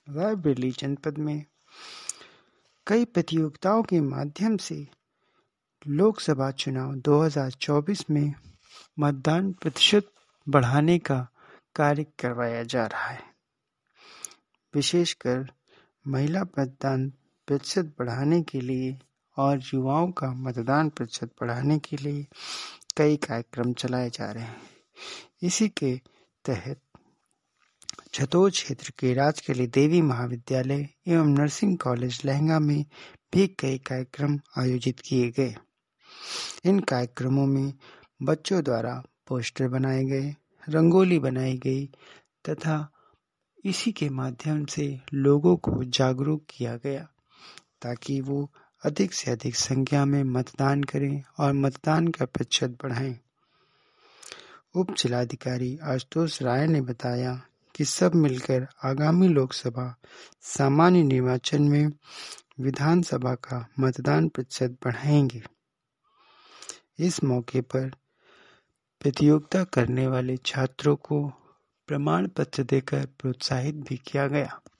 रायबरेली जनपद में कई प्रतियोगिताओं के माध्यम से लोकसभा चुनाव 2024 में मतदान प्रतिशत बढ़ाने का कार्य करवाया जा रहा है। विशेषकर महिला मतदान प्रतिशत बढ़ाने के लिए और युवाओं का मतदान प्रतिशत बढ़ाने के लिए कई कार्यक्रम चलाए जा रहे हैं। इसी के तहत छतौल क्षेत्र के राजकली देवी महाविद्यालय एवं नर्सिंग कॉलेज लहंगा में भी कई कार्यक्रम आयोजित किए गए। इन कार्यक्रमों में बच्चों द्वारा पोस्टर बनाए गए, रंगोली बनाई गई तथा इसी के माध्यम से लोगों को जागरूक किया गया ताकि वो अधिक से अधिक संख्या में मतदान करें और मतदान का प्रतिशत बढ़ाएं। उप जिलाधिकारी आशुतोष राय ने बताया कि सब मिलकर आगामी लोकसभा सामान्य निर्वाचन में विधानसभा का मतदान प्रतिशत बढ़ाएंगे। इस मौके पर प्रतियोगिता करने वाले छात्रों को प्रमाण पत्र देकर प्रोत्साहित भी किया गया।